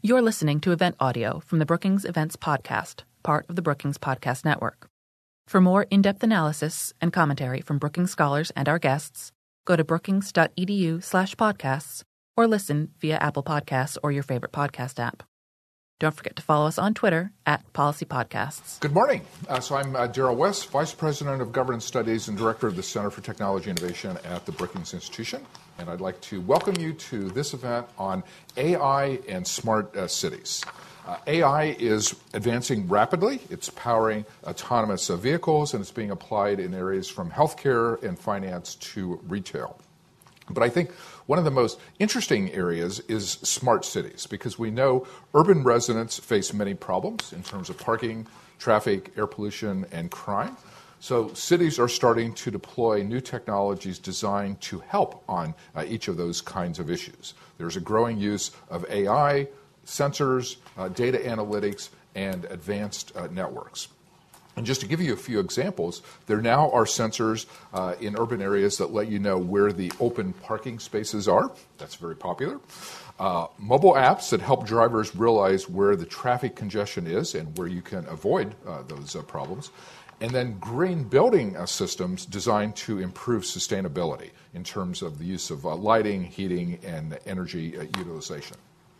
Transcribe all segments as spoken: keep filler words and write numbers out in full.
You're listening to event audio from the Brookings Events Podcast, part of the Brookings Podcast Network. For more in-depth analysis and commentary from Brookings scholars and our guests, go to brookings.edu slash podcasts or listen via Apple Podcasts or your favorite podcast app. Don't forget to follow us on Twitter at Policy Podcasts. Good morning. Uh, so I'm uh, Darrell West, Vice President of Governance Studies and Director of the Center for Technology Innovation at the Brookings Institution. And I'd like to welcome you to this event on A I and smart uh, cities. Uh, A I is advancing rapidly. It's powering autonomous uh, vehicles, and it's being applied in areas from healthcare and finance to retail. But I think one of the most interesting areas is smart cities, because we know urban residents face many problems in terms of parking, traffic, air pollution, and crime. So cities are starting to deploy new technologies designed to help on uh, each of those kinds of issues. There's a growing use of A I, sensors, uh, data analytics, and advanced uh, networks. And just to give you a few examples, there now are sensors uh, in urban areas that let you know where the open parking spaces are. That's very popular. Uh, mobile apps that help drivers realize where the traffic congestion is and where you can avoid uh, those uh, problems. And then green building uh, systems designed to improve sustainability in terms of the use of uh, lighting, heating, and energy uh, utilization.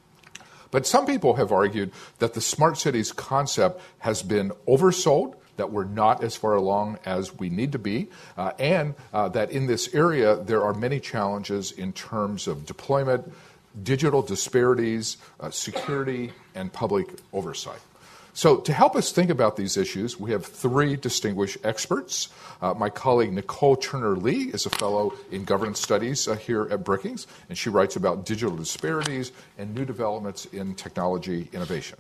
But some people have argued that the smart cities concept has been oversold, that we're not as far along as we need to be, uh, and uh, that in this area there are many challenges in terms of deployment, digital disparities, uh, security, and public oversight. So to help us think about these issues, we have three distinguished experts. Uh, my colleague Nicole Turner-Lee is a fellow in governance studies uh, here at Brookings, and she writes about digital disparities and new developments in technology innovation.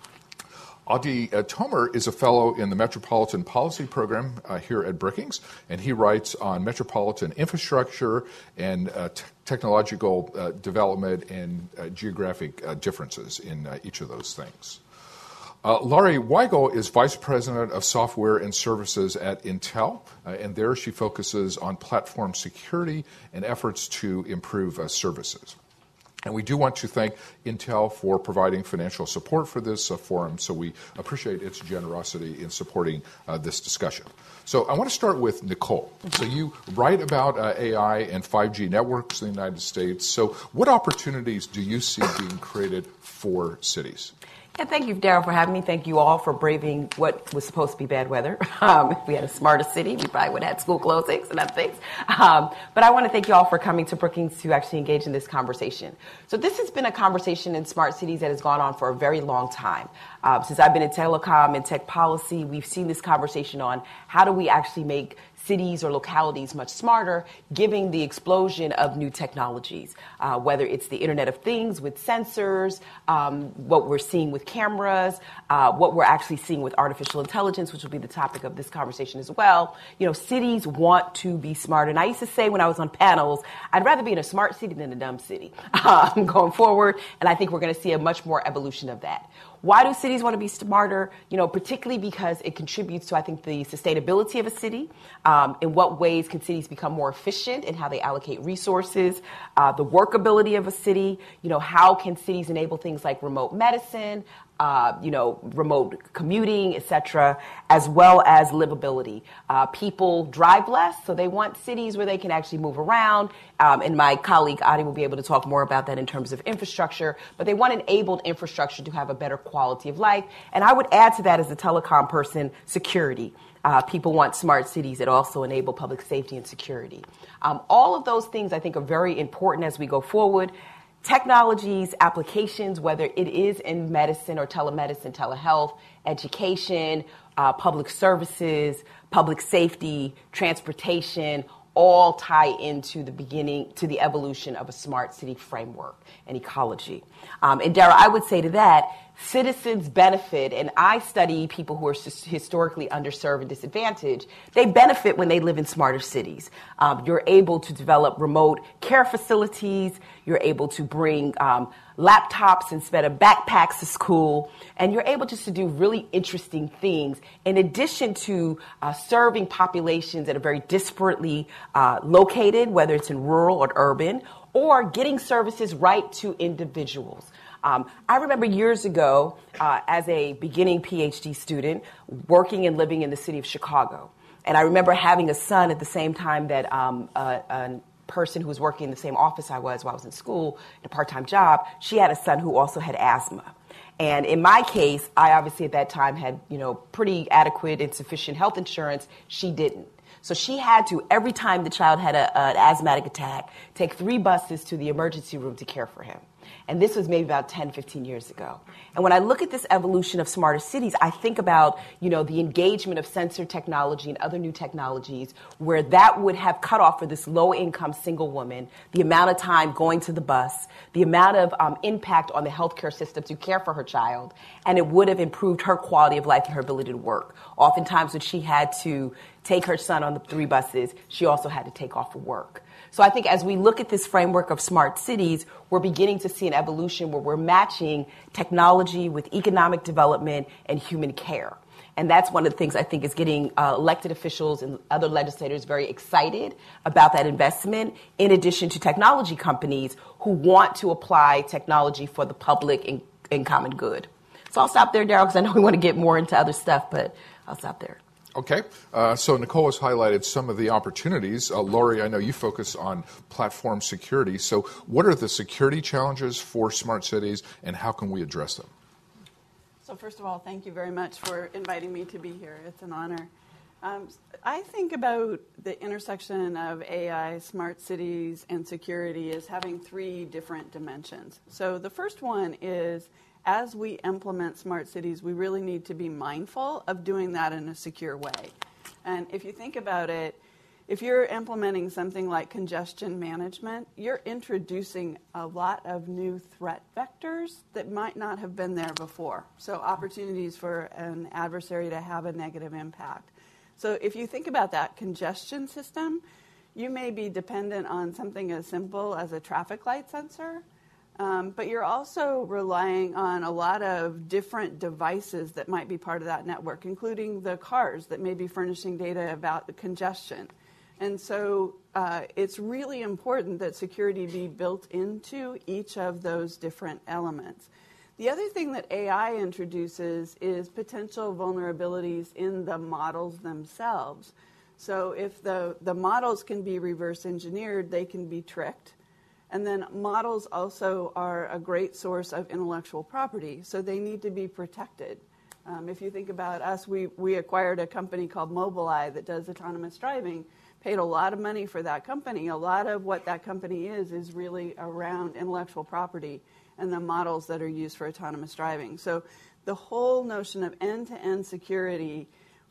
Adi uh, Tomer is a fellow in the Metropolitan Policy Program uh, here at Brookings, and he writes on metropolitan infrastructure and uh, t- technological uh, development and uh, geographic uh, differences in uh, each of those things. Uh, Laurie Weigel is Vice President of Software and Services at Intel, uh, and there she focuses on platform security and efforts to improve uh, services. And we do want to thank Intel for providing financial support for this uh, forum, so we appreciate its generosity in supporting uh, this discussion. So I want to start with Nicole. So you write about uh, A I and five G networks in the United States. So what opportunities do you see being created for cities? Yeah, thank you, Darrell, for having me. Thank you all for braving what was supposed to be bad weather. Um, if we had a smarter city, we probably would have had school closings and other things. Um, but I want to thank you all for coming to Brookings to actually engage in this conversation. So this has been a conversation in smart cities that has gone on for a very long time. Uh, since I've been in telecom and tech policy, we've seen this conversation on how do we actually make cities or localities much smarter, given the explosion of new technologies, uh, whether it's the Internet of Things with sensors, um, what we're seeing with cameras, uh, what we're actually seeing with artificial intelligence, which will be the topic of this conversation as well. You know, cities want to be smart. And I used to say when I was on panels, I'd rather be in a smart city than a dumb city um, going forward. And I think we're going to see a much more evolution of that. Why do cities want to be smarter? You know, particularly because it contributes to, I think, the sustainability of a city. Um, in what ways can cities become more efficient in how they allocate resources? Uh, the workability of a city. You know, how can cities enable things like remote medicine, uh, you know, remote commuting, et cetera, as well as livability. Uh, people drive less, so they want cities where they can actually move around. Um, and my colleague Adi will be able to talk more about that in terms of infrastructure. But they want enabled infrastructure to have a better quality of life. And I would add to that, as a telecom person, security. Uh, people want smart cities that also enable public safety and security. Um, all of those things, I think, are very important as we go forward. Technologies, applications, whether it is in medicine or telemedicine, telehealth, education, uh, public services, public safety, transportation, all tie into the beginning, to the evolution of a smart city framework and ecology. Um, and Dara, I would say to that, citizens benefit, and I study people who are historically underserved and disadvantaged. They benefit when they live in smarter cities. Um, you're able to develop remote care facilities. You're able to bring um, laptops instead of backpacks to school. And you're able just to do really interesting things in addition to uh, serving populations that are very disparately uh, located, whether it's in rural or urban, or getting services right to individuals. Um, I remember years ago, uh, as a beginning PhD student, working and living in the city of Chicago. And I remember having a son at the same time that um, a, a person who was working in the same office I was while I was in school, in a part-time job, she had a son who also had asthma. And in my case, I obviously at that time had, you know, pretty adequate and sufficient health insurance. She didn't. So she had to, every time the child had a, an asthmatic attack, take three buses to the emergency room to care for him. And this was maybe about ten, fifteen years ago. And when I look at this evolution of smarter cities, I think about, you know, the engagement of sensor technology and other new technologies where that would have cut off for this low-income single woman the amount of time going to the bus, the amount of um, impact on the healthcare system to care for her child, and it would have improved her quality of life and her ability to work. Oftentimes when she had to take her son on the three buses, she also had to take off of work. So I think as we look at this framework of smart cities, we're beginning to see an evolution where we're matching technology with economic development and human care. And that's one of the things I think is getting uh, elected officials and other legislators very excited about that investment, in addition to technology companies who want to apply technology for the public and, and common good. So I'll stop there, Daryl, because I know we want to get more into other stuff, but I'll stop there. Okay, uh, so Nicole has highlighted some of the opportunities. Uh, Lori, I know you focus on platform security. So what are the security challenges for smart cities, and how can we address them? So first of all, thank you very much for inviting me to be here. It's an honor. Um, I think about the intersection of A I, smart cities, and security as having three different dimensions. So the first one is, as we implement smart cities, we really need to be mindful of doing that in a secure way. And if you think about it, if you're implementing something like congestion management, you're introducing a lot of new threat vectors that might not have been there before. So opportunities for an adversary to have a negative impact. So if you think about that congestion system, you may be dependent on something as simple as a traffic light sensor. Um, but you're also relying on a lot of different devices that might be part of that network, including the cars that may be furnishing data about the congestion. And so uh, it's really important that security be built into each of those different elements. The other thing that A I introduces is potential vulnerabilities in the models themselves. So if the, the models can be reverse engineered, they can be tricked. And then models also are a great source of intellectual property, so they need to be protected. Um, if you think about us, we, we acquired a company called Mobileye that does autonomous driving, paid a lot of money for that company. A lot of what that company is is really around intellectual property and the models that are used for autonomous driving. So the whole notion of end-to-end security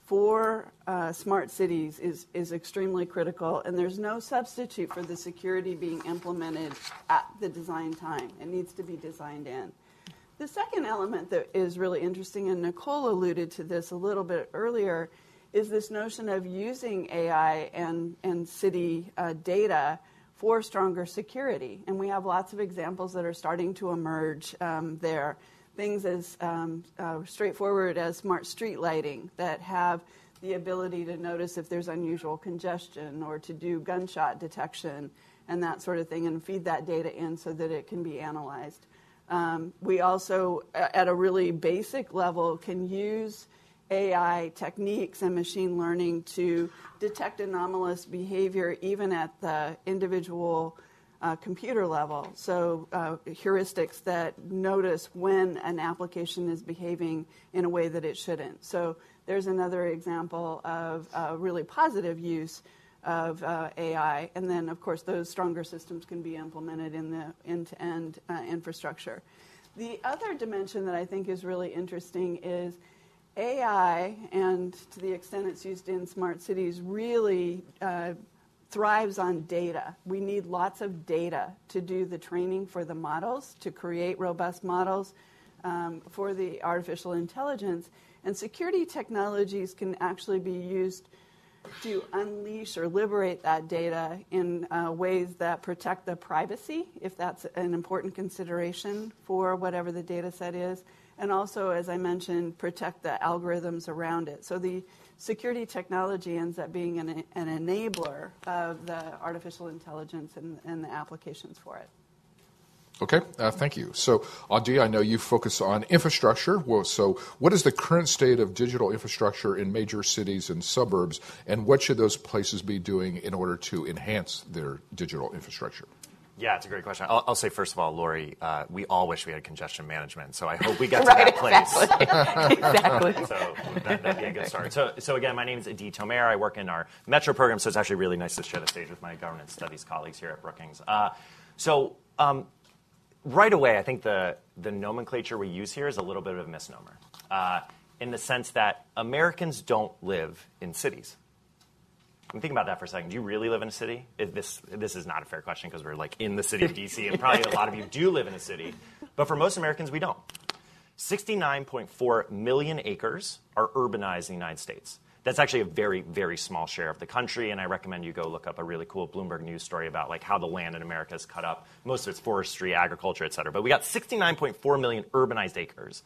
for uh, smart cities is, is extremely critical, and there's no substitute for the security being implemented at the design time. It needs to be designed in. The second element that is really interesting, and Nicole alluded to this a little bit earlier, is this notion of using A I and, and city uh, data for stronger security. And we have lots of examples that are starting to emerge um, there. Things as um, uh, straightforward as smart street lighting that have the ability to notice if there's unusual congestion or to do gunshot detection and that sort of thing and feed that data in so that it can be analyzed. Um, we also, at a really basic level, can use A I techniques and machine learning to detect anomalous behavior even at the individual Uh, computer level, so uh, heuristics that notice when an application is behaving in a way that it shouldn't. So there's another example of uh, really positive use of uh, A I. And then, of course, those stronger systems can be implemented in the end-to-end uh, infrastructure. The other dimension that I think is really interesting is A I, and to the extent it's used in smart cities, really uh, thrives on data. We need lots of data to do the training for the models, to create robust models um, for the artificial intelligence. And security technologies can actually be used to unleash or liberate that data in uh, ways that protect the privacy, if that's an important consideration for whatever the data set is, and also, as I mentioned, protect the algorithms around it. So the security technology ends up being an, an enabler of the artificial intelligence and, and the applications for it. Okay, uh, thank you. So, Adi, I know you focus on infrastructure. Well, so what is the current state of digital infrastructure in major cities and suburbs, and what should those places be doing in order to enhance their digital infrastructure? Yeah, it's a great question. I'll, I'll say, first of all, Lori, uh, we all wish we had congestion management, so I hope we get to right, that place. Exactly. exactly. So that, that'd be a good start. So, so again, my name is Adi Tomer. I work in our Metro program, so it's actually really nice to share the stage with my governance studies colleagues here at Brookings. Uh, so um, right away, I think the, the nomenclature we use here is a little bit of a misnomer uh, in the sense that Americans don't live in cities. I'm thinking about that for a second. Do you really live in a city? This, this is not a fair question because we're like in the city of D C, and probably a lot of you do live in a city. But for most Americans, we don't. sixty-nine point four million acres are urbanized in the United States. That's actually a very, very small share of the country, and I recommend you go look up a really cool Bloomberg News story about like how the land in America is cut up. Most of it's forestry, agriculture, et cetera. But we got sixty-nine point four million urbanized acres.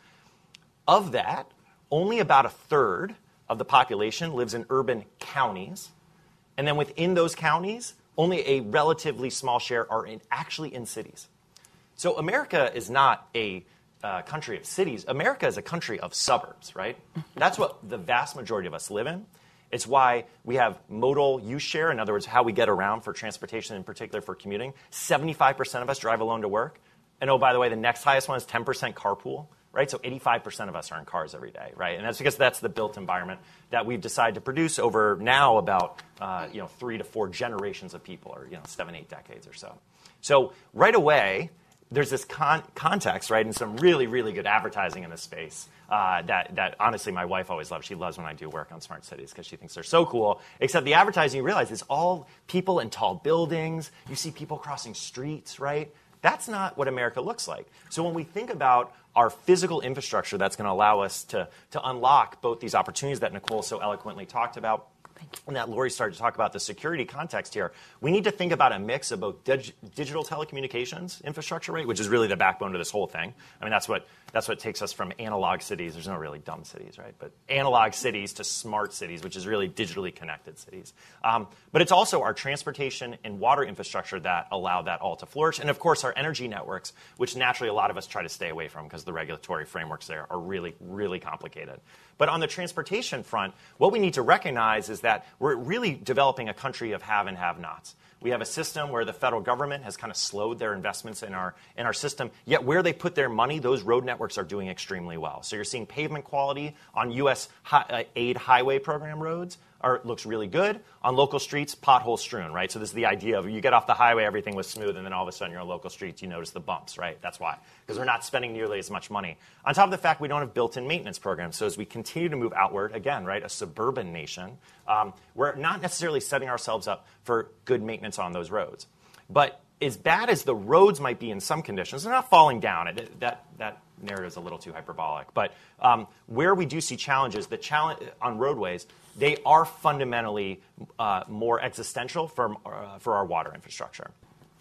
Of that, only about a third of the population lives in urban counties. And then within those counties, only a relatively small share are in, actually in cities. So America is not a uh, country of cities. America is a country of suburbs, right? That's what the vast majority of us live in. It's why we have modal use share, in other words, how we get around for transportation, in particular for commuting. seventy-five percent of us drive alone to work. And oh, by the way, the next highest one is ten percent carpool. Right? So eighty-five percent of us are in cars every day, right? And that's because that's the built environment that we've decided to produce over now about uh, you know, three to four generations of people, or you know, seven, eight decades or so. So right away, there's this con- context, right, and some really, really good advertising in this space uh, that, that honestly my wife always loves. She loves when I do work on smart cities because she thinks they're so cool. Except the advertising, you realize, is all people in tall buildings. You see people crossing streets, right? That's not what America looks like. So when we think about our physical infrastructure that's going to allow us to, to unlock both these opportunities that Nicole so eloquently talked about, and that Lori started to talk about the security context here, we need to think about a mix of both dig- digital telecommunications infrastructure, right, which is really the backbone of this whole thing. I mean, that's what that's what takes us from analog cities. There's no really dumb cities, right? But analog cities to smart cities, which is really digitally connected cities. Um, but it's also our transportation and water infrastructure that allow that all to flourish. And, of course, our energy networks, which naturally a lot of us try to stay away from because the regulatory frameworks there are really, really complicated. But on the transportation front, what we need to recognize is that we're really developing a country of have and have-nots. We have a system where the federal government has kind of slowed their investments in our in our system, yet where they put their money, those road networks are doing extremely well. So you're seeing pavement quality on U S hi- uh, aid highway program roads are, looks really good. On local streets, potholes strewn, right? So this is the idea of you get off the highway, everything was smooth, and then all of a sudden you're on local streets, you notice the bumps, right? That's why, because we're not spending nearly as much money. On top of the fact we don't have built-in maintenance programs, so as we continue to move outward, again, right, a suburban nation, um, we're not necessarily setting ourselves up for good maintenance on those roads. But as bad as the roads might be in some conditions, they're not falling down. It, that, that narrative is a little too hyperbolic. But um, where we do see challenges, the challenge on roadways, they are fundamentally uh, more existential for, uh, for our water infrastructure.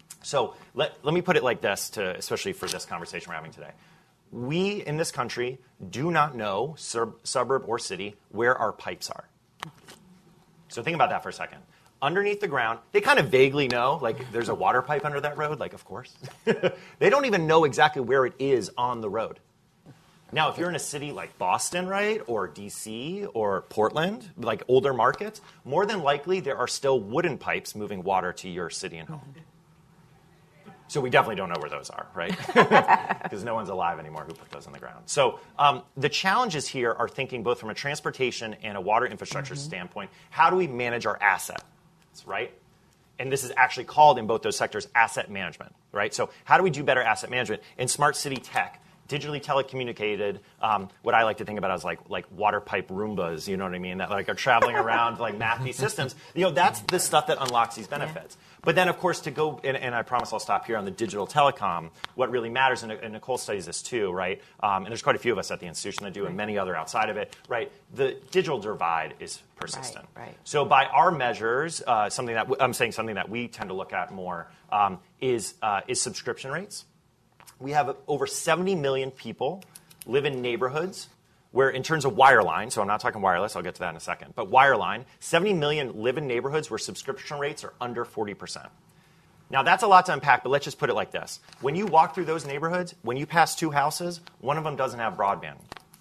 So let, let me put it like this, to, especially for this conversation we're having today. We in this country do not know, sub- suburb or city, where our pipes are. So think about that for a second. Underneath the ground, they kind of vaguely know, like there's a water pipe under that road, like of course. They don't even know exactly where it is on the road. Now, if you're in a city like Boston, right, or D C or Portland, like older markets, more than likely there are still wooden pipes moving water to your city and home. So we definitely don't know where those are, right? Because no one's alive anymore who put those in the ground. So um, the challenges here are thinking both from a transportation and a water infrastructure mm-hmm. standpoint. How do we manage our assets, right? And this is actually called in both those sectors asset management, right? So how do we do better asset management? In smart city tech, digitally telecommunicated, um, what I like to think about as like like water pipe Roombas, you know what I mean, that like are traveling around to like map these systems. You know, that's the stuff that unlocks these benefits. Yeah. But then, of course, to go, and, and I promise I'll stop here on the digital telecom, what really matters, and, and Nicole studies this too, right, um, and there's quite a few of us at the institution that do, and many other outside of it, right, the digital divide is persistent. Right, right. So by our measures, uh, something that, w- I'm saying something that we tend to look at more um, is uh, is subscription rates. We have over seventy million people live in neighborhoods where, in terms of wireline, so I'm not talking wireless, I'll get to that in a second, but wireline, seventy million live in neighborhoods where subscription rates are under forty percent. Now, that's a lot to unpack, but let's just put it like this. When you walk through those neighborhoods, when you pass two houses, one of them doesn't have broadband.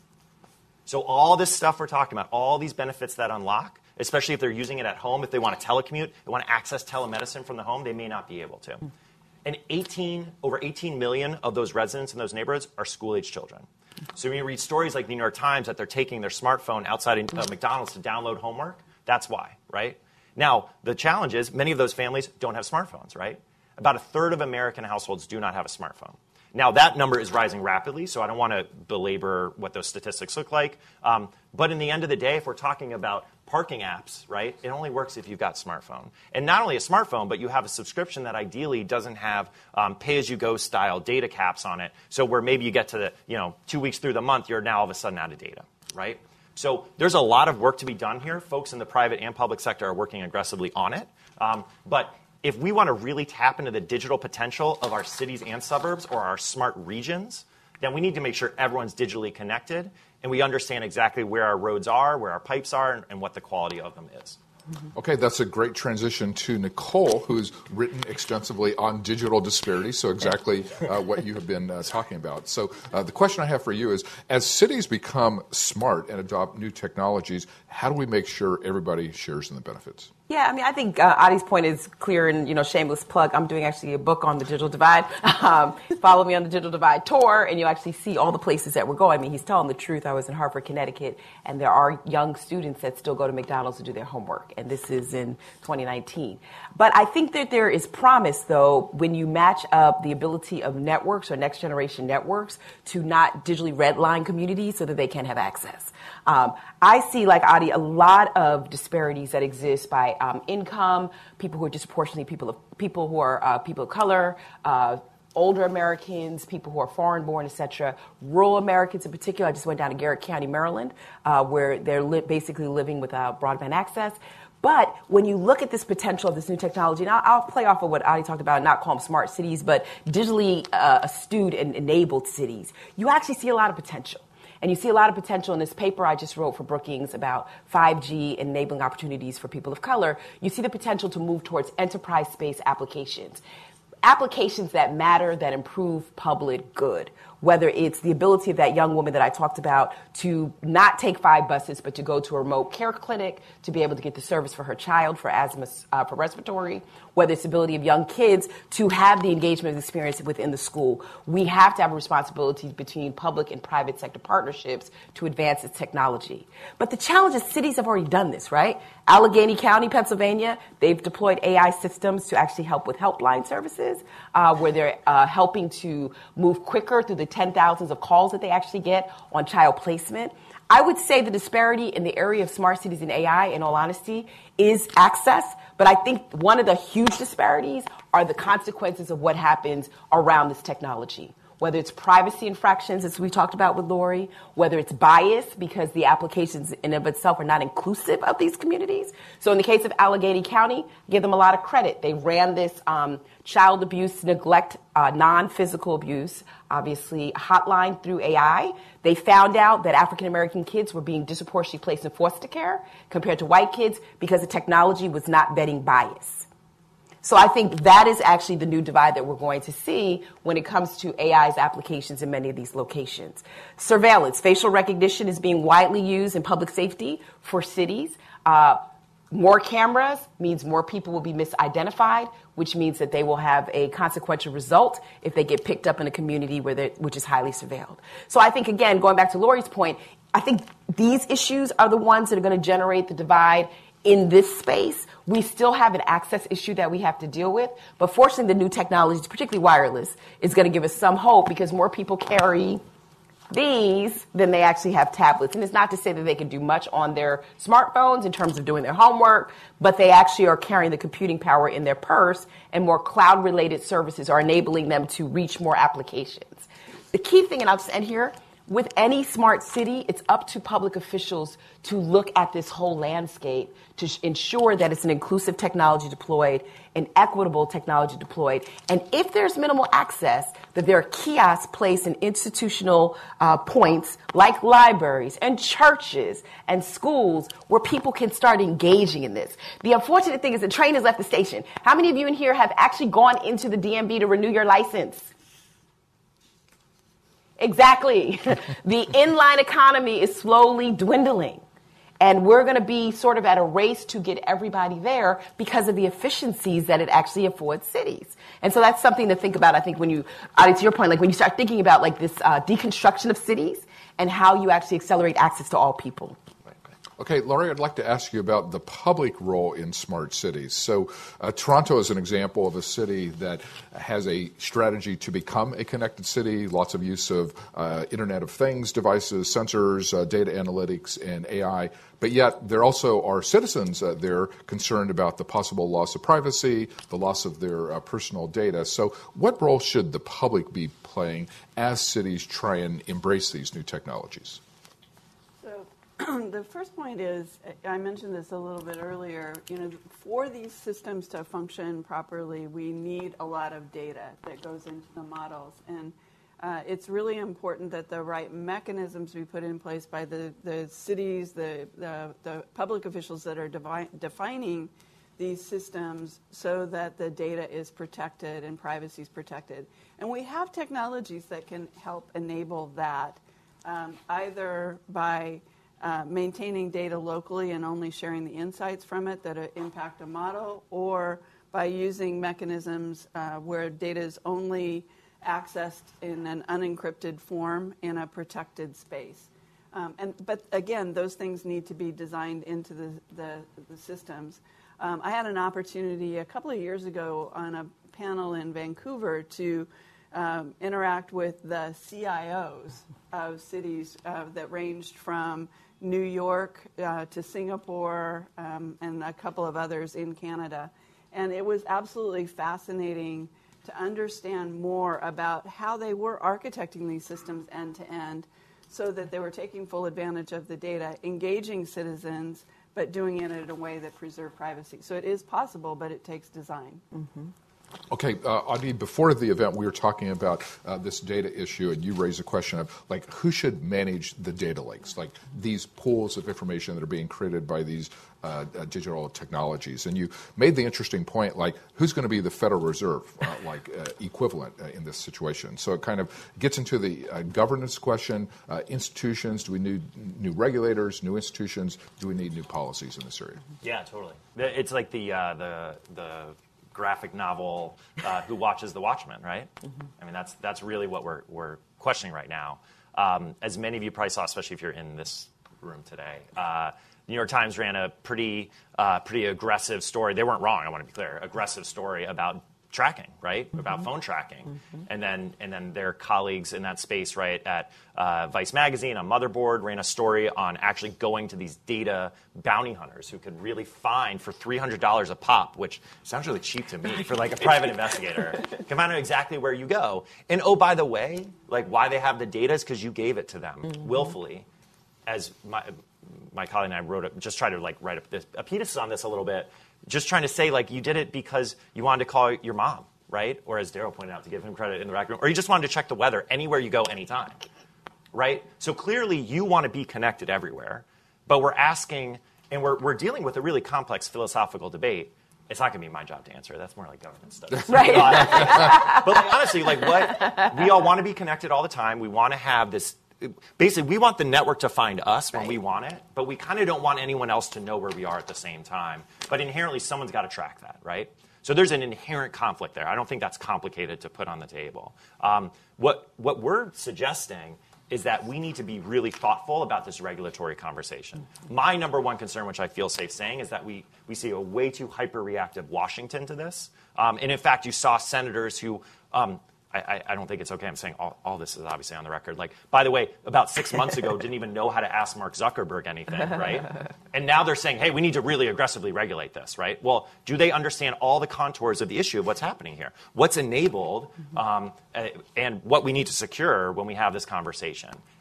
So all this stuff we're talking about, all these benefits that unlock, especially if they're using it at home, if they want to telecommute, they want to access telemedicine from the home, they may not be able to. And eighteen, over eighteen million of those residents in those neighborhoods are school-age children. So when you read stories like the New York Times that they're taking their smartphone outside of uh, McDonald's to download homework, that's why, right? Now, the challenge is many of those families don't have smartphones, right? About a third of American households do not have a smartphone. Now, that number is rising rapidly, so I don't want to belabor what those statistics look like. Um, but in the end of the day, if we're talking about parking apps, right, it only works if you've got a smartphone. And not only a smartphone, but you have a subscription that ideally doesn't have um, pay-as-you-go style data caps on it, so where maybe you get to the, you know, two weeks through the month, you're now all of a sudden out of data, right? So there's a lot of work to be done here. Folks in the private and public sector are working aggressively on it. Um, but if we want to really tap into the digital potential of our cities and suburbs or our smart regions, then we need to make sure everyone's digitally connected and we understand exactly where our roads are, where our pipes are, and, and what the quality of them is. Okay, that's a great transition to Nicole, who's written extensively on digital disparities, so exactly uh, what you have been uh, talking about. So uh, the question I have for you is, as cities become smart and adopt new technologies, how do we make sure everybody shares in the benefits? Yeah, I mean, I think uh, Adi's point is clear, and, you know, shameless plug. I'm doing actually a book on the digital divide. Um, follow me on the Digital Divide tour, and you'll actually see all the places that we're going. I mean, he's telling the truth. I was in Hartford, Connecticut, and there are young students that still go to McDonald's to do their homework, and this is in twenty nineteen. But I think that there is promise, though, when you match up the ability of networks or next generation networks to not digitally redline communities so that they can have access. Um, I see, like Adi, a lot of disparities that exist by um, income, people who are disproportionately people of people who are uh, people of color, uh, older Americans, people who are foreign-born, et cetera. Rural Americans in particular. I just went down to Garrett County, Maryland, uh, where they're li- basically living without broadband access. But when you look at this potential of this new technology, and I'll, I'll play off of what Adi talked about, not call them smart cities, but digitally uh, astute and enabled cities, you actually see a lot of potential. And you see a lot of potential in this paper I just wrote for Brookings about five G enabling opportunities for people of color. You see the potential to move towards enterprise space applications. Applications that matter, that improve public good. Whether it's the ability of that young woman that I talked about to not take five buses, but to go to a remote care clinic to be able to get the service for her child for asthma, uh, for respiratory. Whether it's the ability of young kids to have the engagement experience within the school. We have to have a responsibility between public and private sector partnerships to advance this technology. But the challenge is cities have already done this, right? Allegheny County, Pennsylvania, they've deployed A I systems to actually help with helpline services, uh, where they're uh, helping to move quicker through the ten thousands of calls that they actually get on child placement. I would say the disparity in the area of smart cities and A I, in all honesty, is access. But I think one of the huge disparities are the consequences of what happens around this technology. Whether it's privacy infractions, as we talked about with Lori, whether it's bias because the applications in and of itself are not inclusive of these communities. So in the case of Allegheny County, I give them a lot of credit. They ran this um, child abuse, neglect, uh, non-physical abuse, obviously, hotline through A I. They found out that African-American kids were being disproportionately placed in foster care compared to white kids because the technology was not vetting bias. So I think that is actually the new divide that we're going to see when it comes to A I's applications in many of these locations. Surveillance, facial recognition is being widely used in public safety for cities. Uh, more cameras means more people will be misidentified, which means that they will have a consequential result if they get picked up in a community where they, which is highly surveilled. So I think, again, going back to Lori's point, I think these issues are the ones that are going to generate the divide in this space. We still have an access issue that we have to deal with, but fortunately the new technologies, particularly wireless, is going to give us some hope because more people carry these than they actually have tablets. And it's not to say that they can do much on their smartphones in terms of doing their homework, but they actually are carrying the computing power in their purse, and more cloud-related services are enabling them to reach more applications. The key thing, and I'll just end here, with any smart city, it's up to public officials to look at this whole landscape to sh- ensure that it's an inclusive technology deployed, an equitable technology deployed. And if there's minimal access, that there are kiosks placed in institutional uh, points like libraries and churches and schools where people can start engaging in this. The unfortunate thing is the train has left the station. How many of you in here have actually gone into the D M V to renew your license? Exactly. The inline economy is slowly dwindling. And we're going to be sort of at a race to get everybody there because of the efficiencies that it actually affords cities. And so that's something to think about, I think, when you, uh, to your point, like when you start thinking about like this uh, deconstruction of cities and how you actually accelerate access to all people. Okay, Laurie, I'd like to ask you about the public role in smart cities. So uh, Toronto is an example of a city that has a strategy to become a connected city, lots of use of uh, Internet of Things devices, sensors, uh, data analytics, and A I. But yet there also are citizens uh, there concerned about the possible loss of privacy, the loss of their uh, personal data. So what role should the public be playing as cities try and embrace these new technologies? The first point is, I mentioned this a little bit earlier, you know, for these systems to function properly, we need a lot of data that goes into the models. And uh, it's really important that the right mechanisms be put in place by the, the cities, the, the, the public officials that are devi- defining these systems so that the data is protected and privacy is protected. And we have technologies that can help enable that, um, either by Uh, maintaining data locally and only sharing the insights from it that uh, impact a model, or by using mechanisms uh, where data is only accessed in an unencrypted form in a protected space. Um, and but again, those things need to be designed into the, the, the systems. Um, I had an opportunity a couple of years ago on a panel in Vancouver to um, interact with the C I Os of cities uh, that ranged from New York uh, to Singapore um, and a couple of others in Canada. And it was absolutely fascinating to understand more about how they were architecting these systems end to end so that they were taking full advantage of the data, engaging citizens, but doing it in a way that preserved privacy. So it is possible, but it takes design. Mm-hmm. Okay, uh, Adi, before the event, we were talking about uh, this data issue, and you raised a question of, like, who should manage the data lakes, like these pools of information that are being created by these uh, uh, digital technologies. And you made the interesting point, like, who's going to be the Federal Reserve, uh, like, uh, equivalent uh, in this situation? So it kind of gets into the uh, governance question, uh, institutions, do we need new regulators, new institutions, do we need new policies in this area? Yeah, totally. It's like the uh, the the... graphic novel, uh, Who Watches the Watchmen, right? Mm-hmm. I mean, that's that's really what we're we're questioning right now. Um, as many of you probably saw, especially if you're in this room today, uh, New York Times ran a pretty uh, pretty aggressive story. They weren't wrong, I want to be clear. Aggressive story about tracking, right? Mm-hmm. About phone tracking, mm-hmm. and then and then their colleagues in that space, right, at uh, Vice Magazine on Motherboard ran a story on actually going to these data bounty hunters who could really find for three hundred dollars a pop, which sounds really cheap to me for like a private investigator. Can find out exactly where you go, and oh, by the way, like why they have the data is because you gave it to them mm-hmm. willfully. As my my colleague and I wrote, a, just tried to like write a, this, a piece on this a little bit. Just trying to say, like, you did it because you wanted to call your mom, right? Or as Daryl pointed out, to give him credit in the back room. Or you just wanted to check the weather anywhere you go, anytime, right? So clearly you want to be connected everywhere. But we're asking, and we're, we're dealing with a really complex philosophical debate. It's not going to be my job to answer. That's more like government studies. Right. But like, honestly, like what we all want to be connected all the time. We want to have this. Basically, we want the network to find us when right. we want it, but we kind of don't want anyone else to know where we are at the same time. But inherently, someone's got to track that, right? So there's an inherent conflict there. I don't think that's complicated to put on the table. Um, what what we're suggesting is that we need to be really thoughtful about this regulatory conversation. My number one concern, which I feel safe saying, is that we, we see a way too hyper-reactive Washington to this. Um, and in fact, you saw senators who um, – I, I don't think it's okay. I'm saying all, all this is obviously on the record. Like, by the way, about six months ago, didn't even know how to ask Mark Zuckerberg anything, right? And now they're saying, hey, we need to really aggressively regulate this, right? Well, do they understand all the contours of the issue of what's happening here? What's enabled um, and what we need to secure when we have this conversation?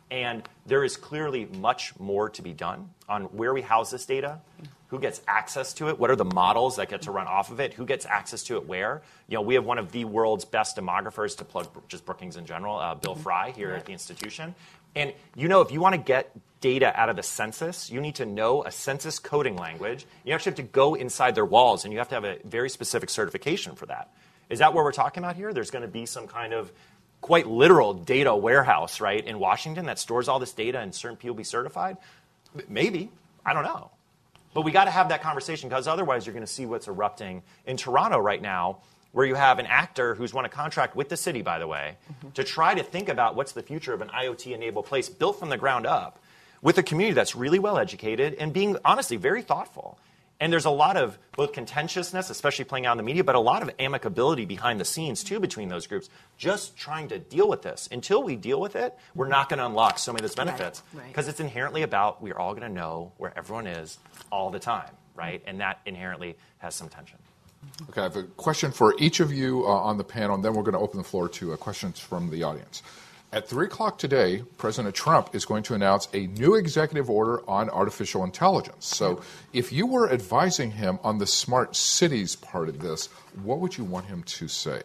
And there is clearly much more to be done on where we house this data, who gets access to it, what are the models that get to run off of it, who gets access to it where. You know, we have one of the world's best demographers, to plug just Brookings in general, uh, Bill Fry here at the institution. And you know, if you want to get data out of the census, you need to know a census coding language. You actually have to go inside their walls, and you have to have a very specific certification for that. Is that what we're talking about here? There's going to be some kind of quite literal data warehouse, right, in Washington that stores all this data and certain people be certified? Maybe. I don't know. But we got to have that conversation, because otherwise you're going to see what's erupting in Toronto right now, where you have an actor who's won a contract with the city, by the way, mm-hmm. to try to think about what's the future of an IoT-enabled place built from the ground up with a community that's really well educated and being, honestly, very thoughtful. And there's a lot of both contentiousness, especially playing out in the media, but a lot of amicability behind the scenes, too, between those groups, just trying to deal with this. Until we deal with it, we're not going to unlock so many of those benefits, because right, right. it's inherently about we're all going to know where everyone is all the time, right? And that inherently has some tension. Okay, I have a question for each of you uh, on the panel, and then we're going to open the floor to uh, questions from the audience. At three o'clock today, President Trump is going to announce a new executive order on artificial intelligence. So if you were advising him on the smart cities part of this, what would you want him to say?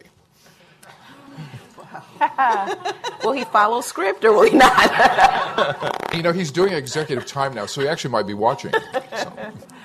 Will he follow script or will he not? You know, he's doing executive time now, so he actually might be watching. So,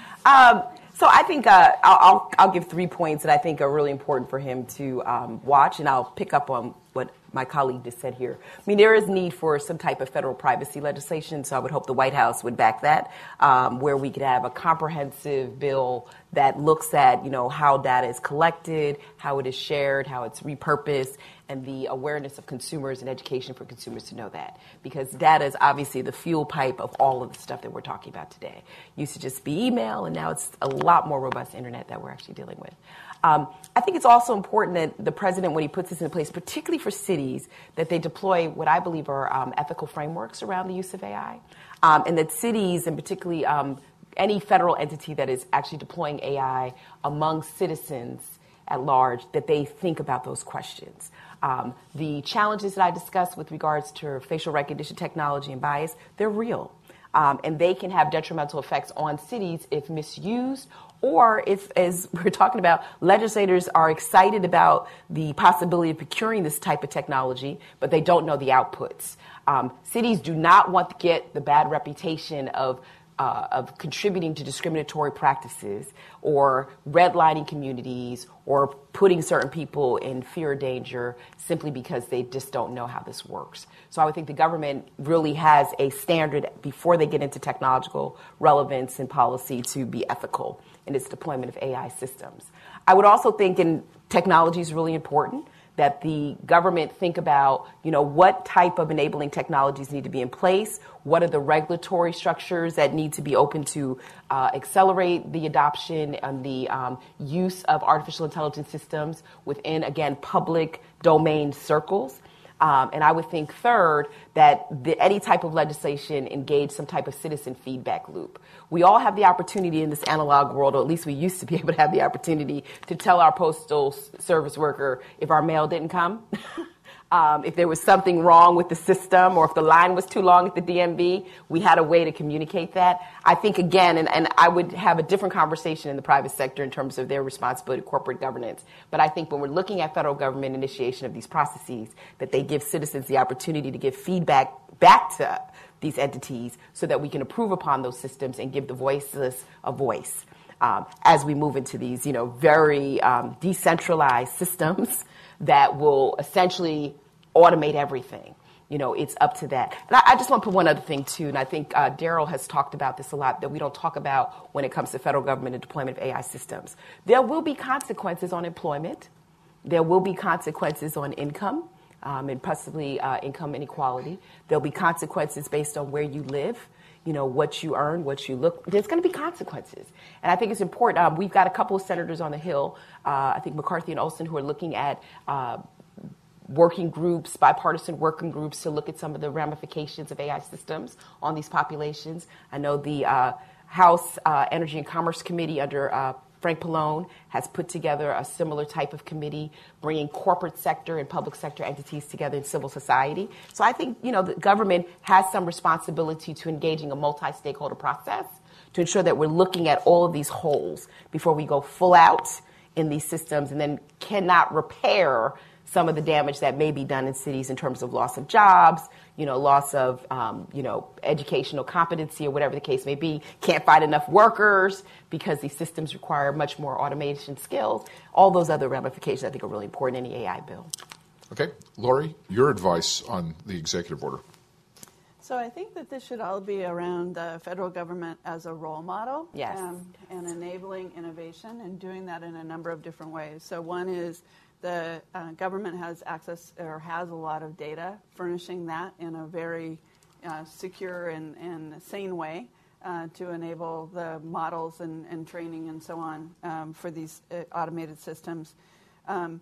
um, so I think uh, I'll, I'll, I'll give three points that I think are really important for him to um, watch, and I'll pick up on what my colleague just said here. I mean, there is need for some type of federal privacy legislation, so I would hope the White House would back that, um, where we could have a comprehensive bill that looks at, you know, how data is collected, how it is shared, how it's repurposed, and the awareness of consumers and education for consumers to know that. Because data is obviously the fuel pipe of all of the stuff that we're talking about today. It used to just be email, and now it's a lot more robust internet that we're actually dealing with. Um, I think it's also important that the president, when he puts this in place, particularly for cities, that they deploy what I believe are um, ethical frameworks around the use of A I, um, and that cities, and particularly um, any federal entity that is actually deploying A I among citizens at large, that they think about those questions. Um, the challenges that I discussed with regards to facial recognition technology and bias, they're real. Um, and they can have detrimental effects on cities if misused, or if, as we're talking about, legislators are excited about the possibility of procuring this type of technology, but they don't know the outputs. Um, cities do not want to get the bad reputation of Uh, of contributing to discriminatory practices or redlining communities or putting certain people in fear or danger simply because they just don't know how this works. So I would think the government really has a standard before they get into technological relevance and policy to be ethical in its deployment of A I systems. I would also think, and technology is really important, that the government think about, you know, what type of enabling technologies need to be in place, what are the regulatory structures that need to be open to uh, accelerate the adoption and the um, use of artificial intelligence systems within, again, public domain circles. Um, and I would think, third, that the, any type of legislation engage some type of citizen feedback loop. We all have the opportunity in this analog world, or at least we used to be able to have the opportunity to tell our postal service worker if our mail didn't come, um, if there was something wrong with the system, or if the line was too long at the D M V. We had a way to communicate that. I think, again, and, and I would have a different conversation in the private sector in terms of their responsibility to corporate governance. But I think when we're looking at federal government initiation of these processes, that they give citizens the opportunity to give feedback back to these entities so that we can improve upon those systems and give the voiceless a voice. Um, as we move into these, you know, very um, decentralized systems that will essentially automate everything. You know, it's up to that. And I, I just want to put one other thing, too, and I think uh, Daryl has talked about this a lot, that we don't talk about when it comes to federal government and deployment of A I systems. There will be consequences on employment. There will be consequences on income. Um, and possibly uh, income inequality. There'll be consequences based on where you live, you know, what you earn, what you look. There's going to be consequences. And I think it's important. Um, we've got a couple of senators on the Hill, uh, I think McCarthy and Olson, who are looking at uh, working groups, bipartisan working groups, to look at some of the ramifications of A I systems on these populations. I know the uh, House uh, Energy and Commerce Committee under uh, Frank Pallone has put together a similar type of committee, bringing corporate sector and public sector entities together in civil society. So I think, you know, the government has some responsibility to engaging a multi-stakeholder process to ensure that we're looking at all of these holes before we go full out in these systems and then cannot repair some of the damage that may be done in cities in terms of loss of jobs, you know, loss of, um, you know, educational competency or whatever the case may be, can't find enough workers because these systems require much more automation skills. All those other ramifications I think are really important in the A I bill. Okay. Lori, your advice on the executive order. So I think that this should all be around the federal government as a role model. Yes. um, and enabling innovation and doing that in a number of different ways. So one is the uh, government has access or has a lot of data, furnishing that in a very uh, secure and, and sane way uh, to enable the models and, and training and so on um, for these uh, automated systems. Um,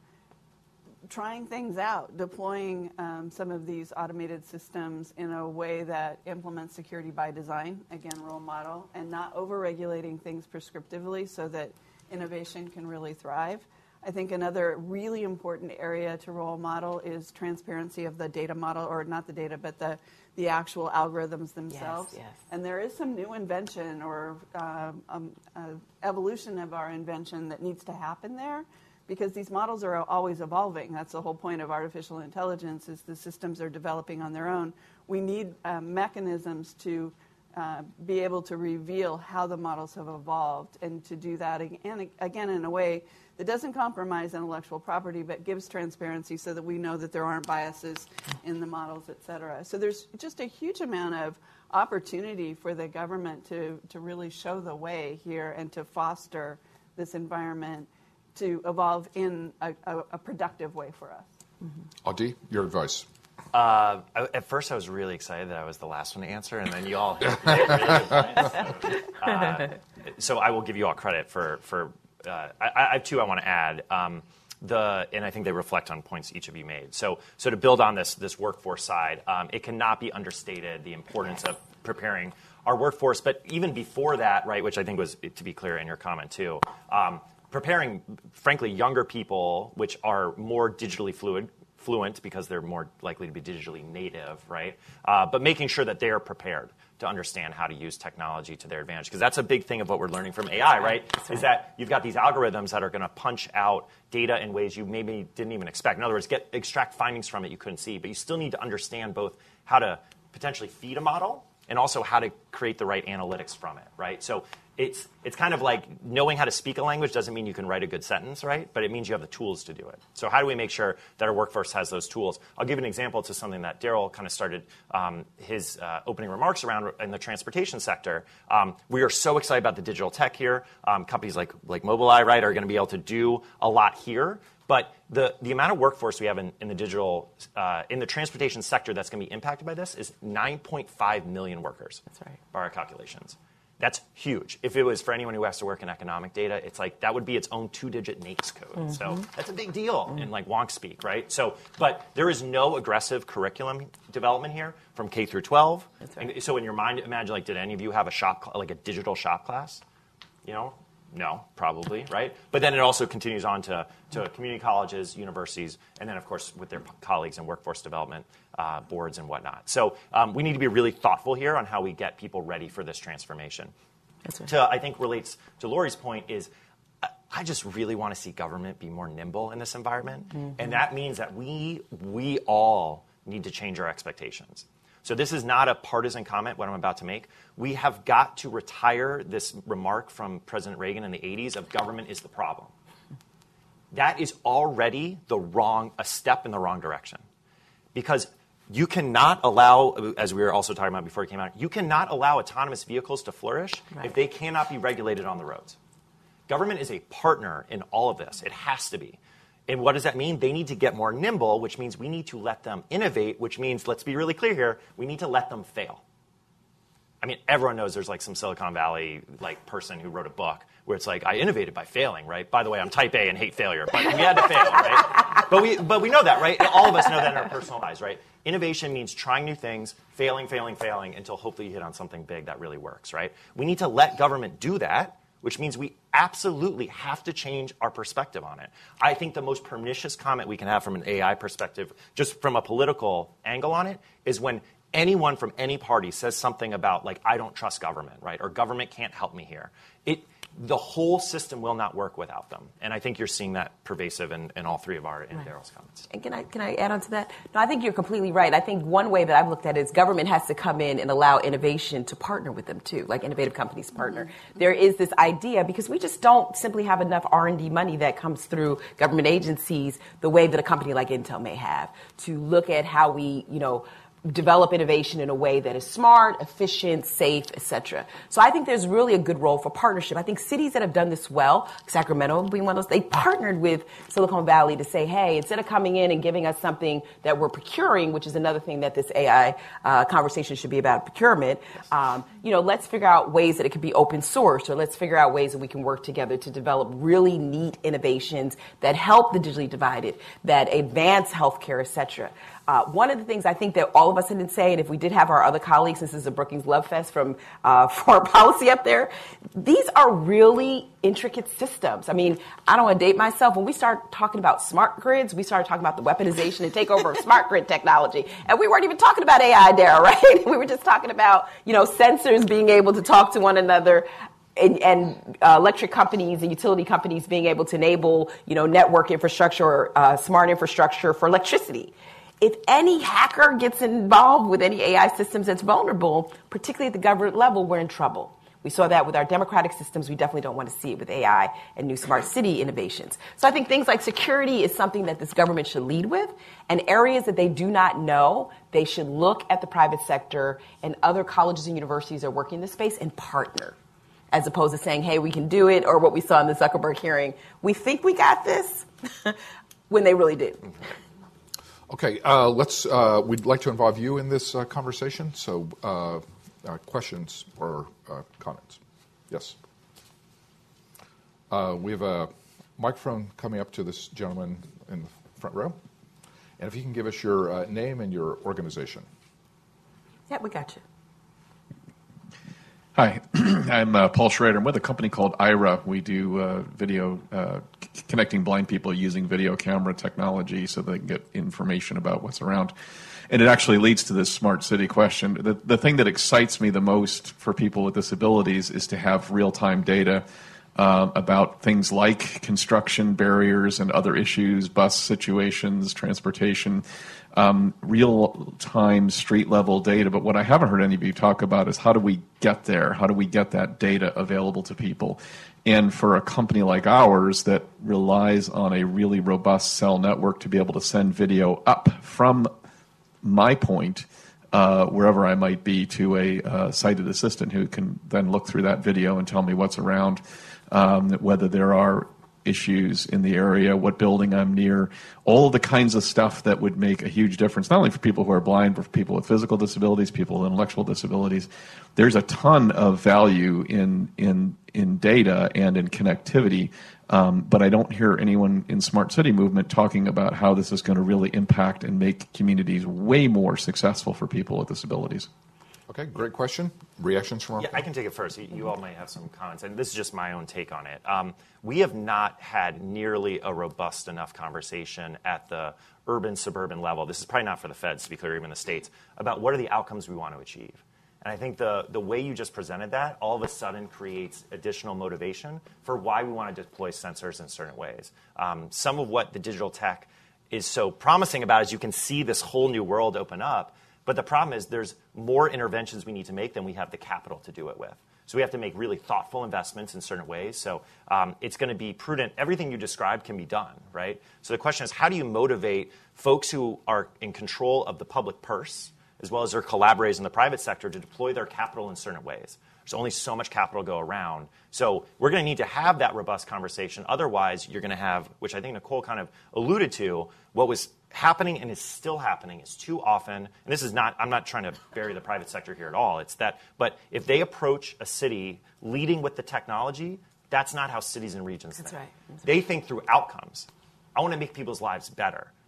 trying things out, deploying um, some of these automated systems in a way that implements security by design, again, role model, and not over-regulating things prescriptively so that innovation can really thrive. I think another really important area to role model is transparency of the data model, or not the data, but the, the actual algorithms themselves. Yes, yes. And there is some new invention or uh, um, uh, evolution of our invention that needs to happen there, because these models are always evolving. That's the whole point of artificial intelligence, is the systems are developing on their own. We need uh, mechanisms to uh, be able to reveal how the models have evolved, and to do that again, again in a way that doesn't compromise intellectual property, but gives transparency so that we know that there aren't biases in the models, et cetera. So there's just a huge amount of opportunity for the government to, to really show the way here and to foster this environment to evolve in a, a, a productive way for us. Mm-hmm. Adi, your advice. Uh, I, at first, I was really excited that I was the last one to answer, and then you all hit really good points. Uh, so I will give you all credit for for. Uh, I, I have two I want to add. Um, the and I think they reflect on points each of you made. So so to build on this this workforce side, um, it cannot be understated the importance of preparing our workforce. But even before that, right, which I think was, to be clear in your comment too. Um, Preparing, frankly, younger people, which are more digitally fluid, fluent because they're more likely to be digitally native, right? Uh, but making sure that they are prepared to understand how to use technology to their advantage. Because that's a big thing of what we're learning from A I, right? Right. Is that you've got these algorithms that are going to punch out data in ways you maybe didn't even expect. In other words, get extract findings from it you couldn't see. But you still need to understand both how to potentially feed a model and also how to create the right analytics from it, right? So it's it's kind of like knowing how to speak a language doesn't mean you can write a good sentence, right? But it means you have the tools to do it. So how do we make sure that our workforce has those tools? I'll give an example to something that Daryl kind of started um, his uh, opening remarks around in the transportation sector. Um, we are so excited about the digital tech here. Um, companies like, like Mobileye, right, are going to be able to do a lot here. But the, the amount of workforce we have in, in the digital, uh, in the transportation sector that's going to be impacted by this is nine point five million workers. That's right. By our calculations. That's huge. If it was for anyone who has to work in economic data, it's like that would be its own two-digit NAICS code. Mm-hmm. So that's a big deal mm-hmm. in like wonk speak, right? So, but there is no aggressive curriculum development here from K through twelve. That's right. And so in your mind, imagine like, did any of you have a shop, like a digital shop class? You know? No, probably, right? But then it also continues on to, to community colleges, universities, and then, of course, with their colleagues in workforce development uh, boards and whatnot. So um, we need to be really thoughtful here on how we get people ready for this transformation. That's right. To, I think relates to Lori's point is I just really want to see government be more nimble in this environment. Mm-hmm. And that means that we we all need to change our expectations. So this is not a partisan comment, what I'm about to make. We have got to retire this remark from President Reagan in the eighties of government is the problem. That is already the wrong, a step in the wrong direction. Because you cannot allow, as we were also talking about before it came out, you cannot allow autonomous vehicles to flourish right. if they cannot be regulated on the roads. Government is a partner in all of this. It has to be. And what does that mean? They need to get more nimble, which means we need to let them innovate, which means, let's be really clear here, we need to let them fail. I mean, everyone knows there's like some Silicon Valley like person who wrote a book where it's like, I innovated by failing, right? By the way, I'm type A and hate failure, but we had to fail, right? But we, but we know that, right? All of us know that in our personal lives, right? Innovation means trying new things, failing, failing, failing, until hopefully you hit on something big that really works, right? We need to let government do that, which means we absolutely have to change our perspective on it. I think the most pernicious comment we can have from an A I perspective, just from a political angle on it, is when anyone from any party says something about, like, I don't trust government, right, or government can't help me here. It, the whole system will not work without them. And I think you're seeing that pervasive in, in all three of our, in right. Daryl's comments. And can I, can I add on to that? No, I think you're completely right. I think one way that I've looked at it is government has to come in and allow innovation to partner with them too, like innovative companies partner. Mm-hmm. There is this idea, because we just don't simply have enough R and D money that comes through government agencies the way that a company like Intel may have, to look at how we, you know, develop innovation in a way that is smart, efficient, safe, et cetera. So I think there's really a good role for partnership. I think cities that have done this well, Sacramento being one of those, they partnered with Silicon Valley to say, hey, instead of coming in and giving us something that we're procuring, which is another thing that this A I uh, conversation should be about, procurement, um, you know, let's figure out ways that it could be open source, or let's figure out ways that we can work together to develop really neat innovations that help the digitally divided, that advance healthcare, et cetera. Uh, one of the things I think that all of us didn't say, and if we did have our other colleagues, this is a Brookings Love Fest from uh, foreign policy up there, these are really intricate systems. I mean, I don't want to date myself. When we start talking about smart grids, we started talking about the weaponization and takeover of smart grid technology. And we weren't even talking about A I there, right? We were just talking about, you know, sensors being able to talk to one another, and, and uh, electric companies and utility companies being able to enable, you know, network infrastructure or uh, smart infrastructure for electricity. If any hacker gets involved with any A I systems that's vulnerable, particularly at the government level, we're in trouble. We saw that with our democratic systems. We definitely don't want to see it with A I and new smart city innovations. So I think things like security is something that this government should lead with, and areas that they do not know, they should look at the private sector, and other colleges and universities are working in this space, and partner, as opposed to saying, hey, we can do it, or what we saw in the Zuckerberg hearing, we think we got this, when they really did. Mm-hmm. Okay, uh, let's. Uh, we'd like to involve you in this uh, conversation. So, uh, uh, questions or uh, comments? Yes. Uh, we have a microphone coming up to this gentleman in the front row, and if you can give us your uh, name and your organization. Yeah, we got you. Hi, I'm uh, Paul Schrader. I'm with a company called Aira. We do uh, video, uh, c- connecting blind people using video camera technology so they can get information about what's around. And it actually leads to this smart city question. The, the thing that excites me the most for people with disabilities is to have real-time data uh, about things like construction barriers and other issues, bus situations, transportation, Um, real-time street-level data. But what I haven't heard any of you talk about is how do we get there? How do we get that data available to people? And for a company like ours that relies on a really robust cell network to be able to send video up from my point, uh, wherever I might be, to a uh, sighted assistant who can then look through that video and tell me what's around, um, whether there are issues in the area, what building I'm near, all of the kinds of stuff that would make a huge difference, not only for people who are blind, but for people with physical disabilities, people with intellectual disabilities. There's a ton of value in in in data and in connectivity, um, but I don't hear anyone in Smart City Movement talking about how this is going to really impact and make communities way more successful for people with disabilities. Okay, great question. Reactions from our Yeah, I can take it first. You, you all might have some comments, and this is just my own take on it. Um, we have not had nearly a robust enough conversation at the urban-suburban level. This is probably not for the feds, to be clear, even the states, about what are the outcomes we want to achieve. And I think the, the way you just presented that all of a sudden creates additional motivation for why we want to deploy sensors in certain ways. Um, some of what the digital tech is so promising about is you can see this whole new world open up. But the problem is there's more interventions we need to make than we have the capital to do it with. So we have to make really thoughtful investments in certain ways. So um, it's going to be prudent. Everything you described can be done, right? So the question is, how do you motivate folks who are in control of the public purse, as well as their collaborators in the private sector, to deploy their capital in certain ways? There's only so much capital to go around. So we're going to need to have that robust conversation. Otherwise, you're going to have, which I think Nicole kind of alluded to, what was happening and is still happening is too often, and this is not, I'm not trying to bury the private sector here at all, it's that, but if they approach a city leading with the technology, that's not how cities and regions that's think. Right. That's they right. think through outcomes. I want to make people's lives better.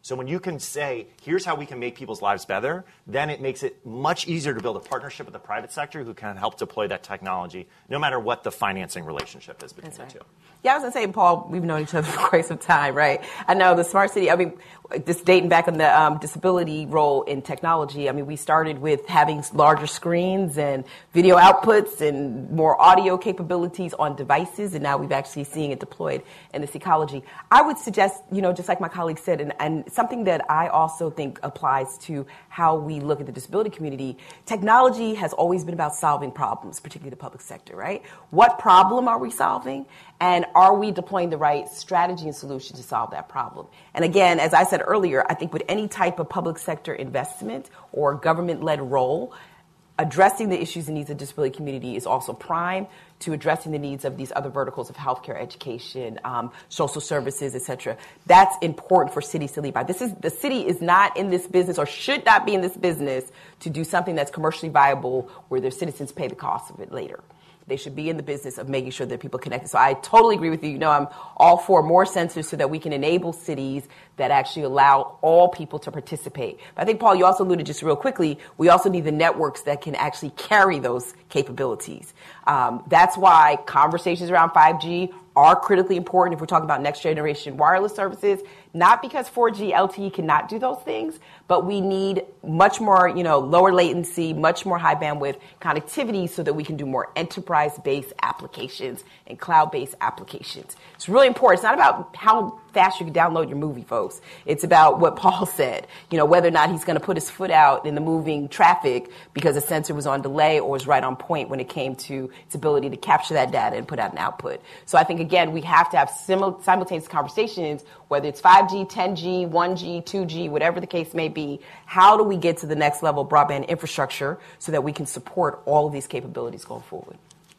So when you can say, here's how we can make people's lives better, then it makes it much easier to build a partnership with the private sector who can help deploy that technology, no matter what the financing relationship is between That's the right. two. Yeah, I was going to say, Paul, we've known each other for quite some time, right? I know the smart city, I mean, just dating back on the um, disability role in technology, I mean, we started with having larger screens and video outputs and more audio capabilities on devices, and now we've actually seen it deployed in this ecology. I would suggest, you know, just like my colleague said, and, and something that I also think applies to how we look at the disability community, technology has always been about solving problems, particularly the public sector, right? What problem are we solving? And are we deploying the right strategy and solution to solve that problem? And again, as I said earlier, I think with any type of public sector investment or government-led role, addressing the issues and needs of the disability community is also prime to addressing the needs of these other verticals of healthcare, education, um, social services, et cetera. That's important for cities to lead by. This is the city is not in this business or should not be in this business to do something that's commercially viable where their citizens pay the cost of it later. They should be in the business of making sure that people connect. So I totally agree with you. You know, I'm all for more sensors so that we can enable cities that actually allow all people to participate. But I think, Paul, you also alluded just real quickly, we also need the networks that can actually carry those capabilities. Um, that's why conversations around five G are critically important if we're talking about next generation wireless services, not because four G L T E cannot do those things, but we need much more, you know, lower latency, much more high bandwidth connectivity so that we can do more enterprise-based applications and cloud-based applications. It's really important. It's not about how fast you can download your movie, folks. It's about what Paul said, you know, whether or not he's going to put his foot out in the moving traffic because a sensor was on delay or was right on point when it came to its ability to capture that data and put out an output. So I think, again, we have to have simul- simultaneous conversations, whether it's five G, ten G, one G, two G, whatever the case may be. How do we get to the next level of broadband infrastructure so that we can support all of these capabilities going forward?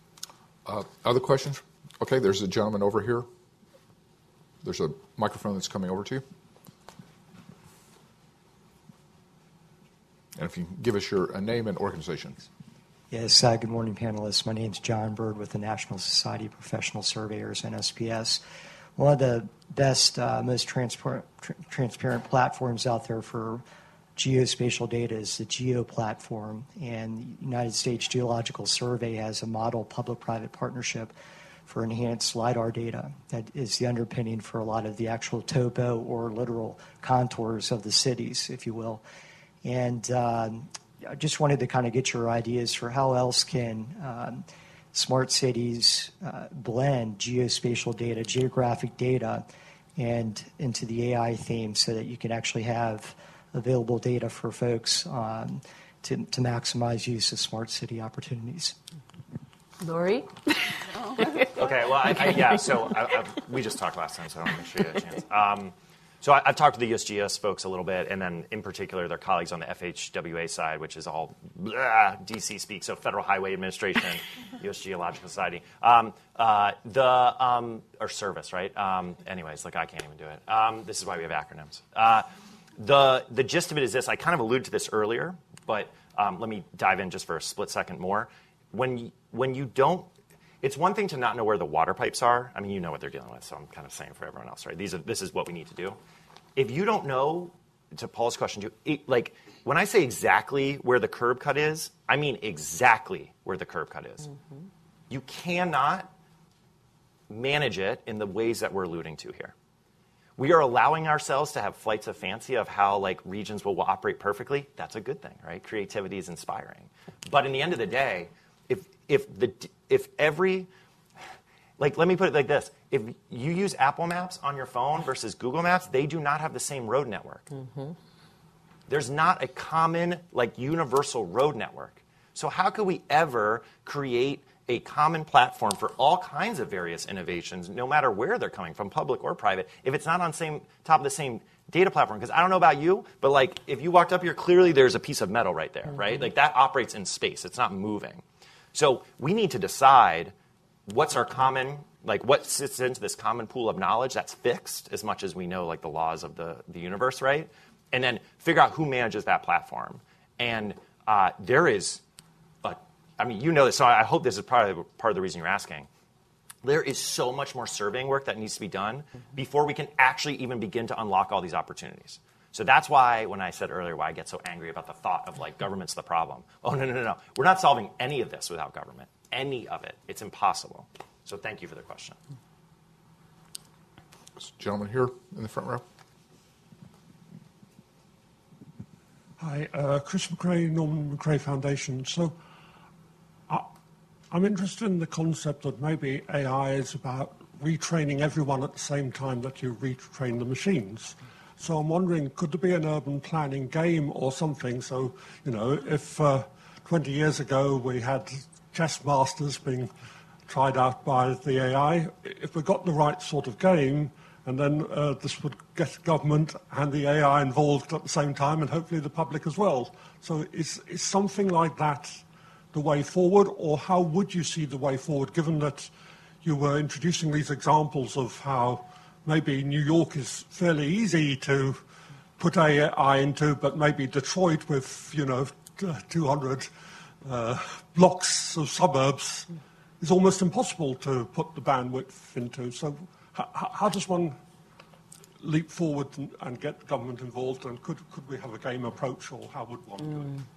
Uh, other questions? Okay, there's a gentleman over here. There's a microphone that's coming over to you. And if you can give us your uh, name and organization. Yes, uh, good morning, panelists. My name is John Bird with the National Society of Professional Surveyors, N S P S. One of the best, uh, most transparent, tr- transparent platforms out there for geospatial data is the GEO platform. And the United States Geological Survey has a model public-private partnership for enhanced LiDAR data that is the underpinning for a lot of the actual topo or literal contours of the cities, if you will. And um, I just wanted to kind of get your ideas for how else can um, smart cities uh, blend geospatial data, geographic data, and into the A I theme so that you can actually have available data for folks um, to, to maximize use of smart city opportunities. Lori? Okay, well, I, I, yeah, so I, I, we just talked last time, so I want to make sure you had a chance. Um, so I, I've talked to the U S G S folks a little bit, and then in particular their colleagues on the F H W A side, which is all blah, D C speak, so Federal Highway Administration, U S Geological Society. Um, uh, the, um, or service, right? Um, anyways, like I can't even do it. Um, this is why we have acronyms. Uh, the, the gist of it is this. I kind of alluded to this earlier, but um, let me dive in just for a split second more. When you, when you don't, it's one thing to not know where the water pipes are. I mean, you know what they're dealing with, so I'm kind of saying for everyone else, right? These are, this is what we need to do. If you don't know, to Paul's question too, it, like when I say exactly where the curb cut is, I mean exactly where the curb cut is. Mm-hmm. You cannot manage it in the ways that we're alluding to here. We are allowing ourselves to have flights of fancy of how like regions will, will operate perfectly. That's a good thing, right? Creativity is inspiring. But in the end of the day, if if the if every like let me put it like this: if you use Apple Maps on your phone versus Google Maps, they do not have the same road network. Mm-hmm. There's not a common like universal road network. So how could we ever create a common platform for all kinds of various innovations, no matter where they're coming from, public or private, if it's not on same top of the same data platform? Because I don't know about you, but like if you walked up here, clearly there's a piece of metal right there, mm-hmm. right? Like that operates in space. It's not moving. So we need to decide what's our common, like what sits into this common pool of knowledge that's fixed as much as we know like the laws of the, the universe, right? And then figure out who manages that platform. And uh, there is, a, I mean, you know this, so I hope this is probably part of the reason you're asking. There is so much more surveying work that needs to be done mm-hmm. before we can actually even begin to unlock all these opportunities. So that's why when I said earlier why I get so angry about the thought of like government's the problem. Oh, no, no, no, no. We're not solving any of this without government. Any of it. It's impossible. So thank you for the question. This gentleman here in the front row. Hi, uh, Chris McRae, Norman McRae Foundation. So uh, I'm interested in the concept that maybe A I is about retraining everyone at the same time that you retrain the machines. So I'm wondering, could there be an urban planning game or something? So, you know, if uh, twenty years ago we had chess masters being tried out by the A I, if we got the right sort of game, and then uh, this would get government and the A I involved at the same time, and hopefully the public as well. So is, is something like that the way forward, or how would you see the way forward, given that you were introducing these examples of how maybe New York is fairly easy to put A I into, but maybe Detroit with, you know, two hundred uh, blocks of suburbs is almost impossible to put the bandwidth into. So how, how does one leap forward and, and get the government involved, and could, could we have a game approach, or how would one mm. do it?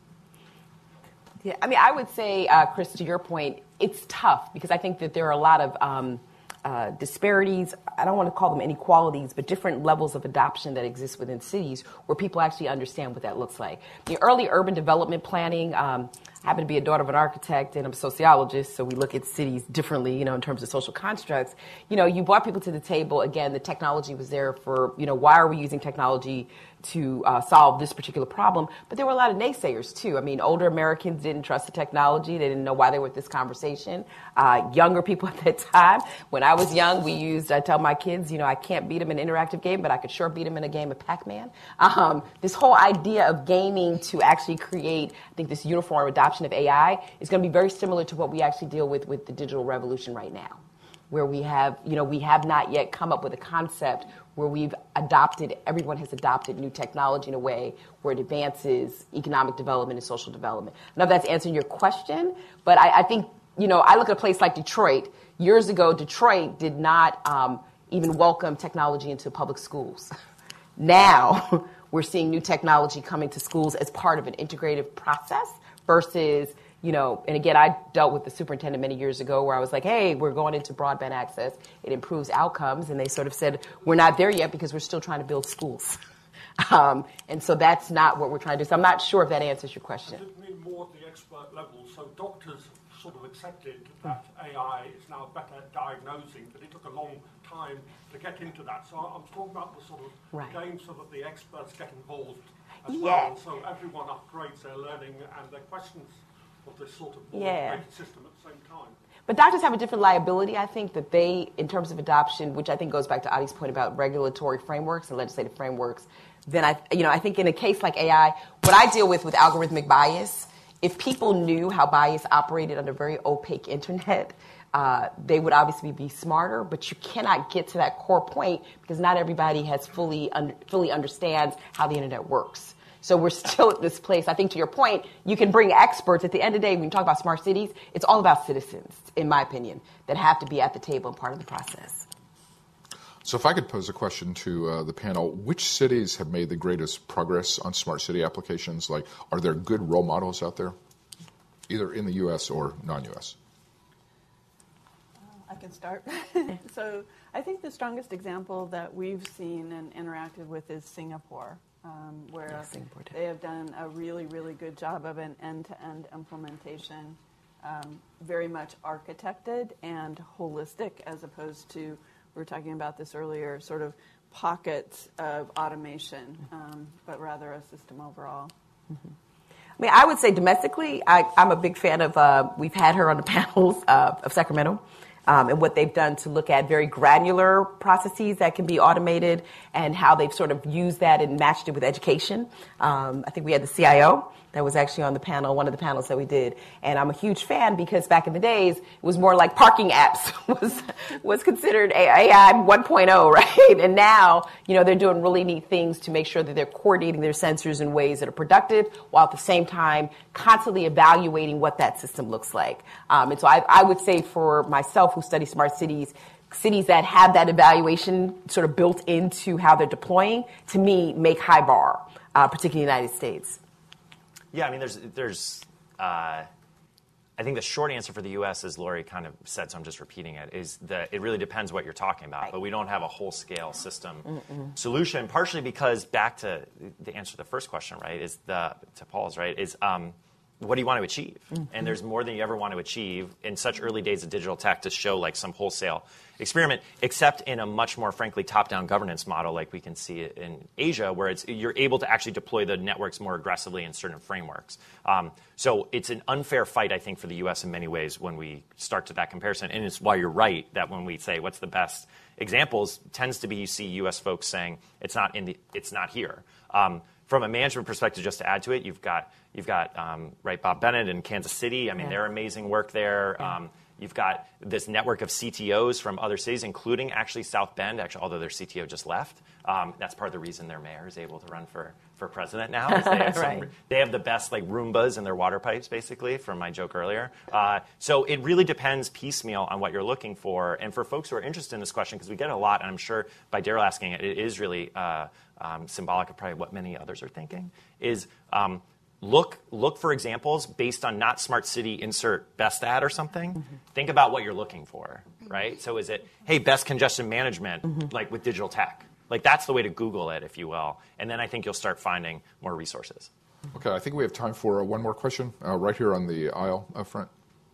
Yeah, I mean, I would say, uh, Chris, to your point, it's tough because I think that there are a lot of um, uh, disparities. I don't want to call them inequalities, but different levels of adoption that exist within cities where people actually understand what that looks like. The early urban development planning, um, I happen to be a daughter of an architect and I'm a sociologist, so we look at cities differently, you know, in terms of social constructs. You know, you brought people to the table. Again, the technology was there for, you know, why are we using technology to uh, solve this particular problem? But there were a lot of naysayers, too. I mean, older Americans didn't trust the technology. They didn't know why they were at this conversation. Uh, younger people at that time, when I was young, we used, I tell my kids, you know, I can't beat them in an interactive game, but I could sure beat them in a game of Pac-Man. Um, this whole idea of gaming to actually create, I think, this uniform adoption of A I is going to be very similar to what we actually deal with with the digital revolution right now, where we have, you know, we have not yet come up with a concept where we've adopted, everyone has adopted new technology in a way where it advances economic development and social development. I don't know if that's answering your question, but I, I think, you know, I look at a place like Detroit. Years ago, Detroit did not um, even welcome technology into public schools. Now, we're seeing new technology coming to schools as part of an integrative process versus, you know, and again, I dealt with the superintendent many years ago where I was like, hey, we're going into broadband access. It improves outcomes. And they sort of said, we're not there yet because we're still trying to build schools. Um, and so that's not what we're trying to do. So I'm not sure if that answers your question. Does it mean more at the expert level? So doctors sort of accepted that A I is now better at diagnosing, but it took a long time to get into that. So I'm talking about the sort of right. game so that the experts get involved as yeah. well. And so everyone upgrades their learning and their questions of this sort of yeah. system at the same time. But doctors have a different liability, I think, that they, in terms of adoption, which I think goes back to Adi's point about regulatory frameworks and legislative frameworks, then I, you know, I think in a case like A I, what I deal with with algorithmic bias, if people knew how bias operated on a very opaque internet, uh, they would obviously be smarter, but you cannot get to that core point because not everybody has fully, un- fully understands how the internet works. So we're still at this place. I think to your point, you can bring experts. At the end of the day, when you talk about smart cities, it's all about citizens, in my opinion, that have to be at the table and part of the process. So if I could pose a question to uh, the panel, which cities have made the greatest progress on smart city applications? Like, are there good role models out there, either in the U S or non-U S? I can start. So I think the strongest example that we've seen and interacted with is Singapore. Um, where yes, they have done a really, really good job of an end-to-end implementation, um, very much architected and holistic, as opposed to, we were talking about this earlier, sort of pockets of automation, um, but rather a system overall. Mm-hmm. I mean, I would say domestically, I, I'm a big fan of, uh, we've had her on the panels uh, of Sacramento. Um, and what they've done to look at very granular processes that can be automated and how they've sort of used that and matched it with education. Um, I think we had the C I O that was actually on the panel, one of the panels that we did. And I'm a huge fan because back in the days, it was more like parking apps was was considered A I one point oh, right? And now, you know, they're doing really neat things to make sure that they're coordinating their sensors in ways that are productive while at the same time constantly evaluating what that system looks like. Um, and so I, I would say for myself who study smart cities, cities that have that evaluation sort of built into how they're deploying, to me, make high bar, uh, particularly in the United States. Yeah, I mean, there's, there's uh, I think the short answer for the U S, as Lori kind of said, so I'm just repeating it, is that it really depends what you're talking about. Right. But we don't have a whole-scale system Mm-mm. solution, partially because, back to the answer to the first question, right, is the, to Paul's, right, is um, what do you want to achieve? Mm-hmm. And there's more than you ever want to achieve in such early days of digital tech to show like some wholesale experiment, except in a much more, frankly, top-down governance model like we can see it in Asia, where it's, you're able to actually deploy the networks more aggressively in certain frameworks. Um, so it's an unfair fight, I think, for the U S in many ways when we start to that comparison. And it's why you're right that when we say what's the best examples, tends to be you see U S folks saying it's not in the, it's not here. Um, From a management perspective, just to add to it, you've got you've got um, right Bob Bennett in Kansas City. I mean, yeah. they're amazing work there. Yeah. Um, you've got this network of C T Os from other cities, including actually South Bend. Actually, although their C T O just left, um, that's part of the reason their mayor is able to run for, for president now. Is they, have some, right. they have the best like Roombas in their water pipes, basically. From my joke earlier. Uh, so it really depends piecemeal on what you're looking for. And for folks who are interested in this question, because we get it a lot, and I'm sure by Daryl asking it, it is really. Uh, Um, symbolic of probably what many others are thinking, is um, look look for examples based on not smart city insert best ad or something. Mm-hmm. Think about what you're looking for, right? So is it, hey, best congestion management, mm-hmm. like with digital tech? Like that's the way to Google it, if you will. And then I think you'll start finding more resources. Okay, I think we have time for uh, one more question uh, right here on the aisle up front.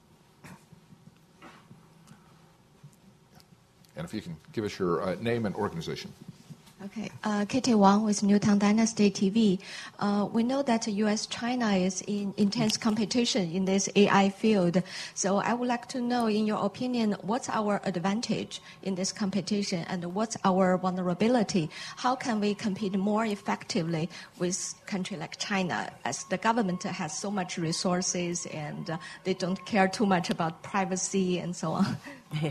And if you can give us your uh, name and organization. Okay, uh, Katie Wang with Newtown Dynasty T V. Uh, we know that the U S China is in intense competition in this A I field. So I would like to know, in your opinion, what's our advantage in this competition and what's our vulnerability? How can we compete more effectively with a country like China, as the government has so much resources and uh, they don't care too much about privacy and so on? Yeah.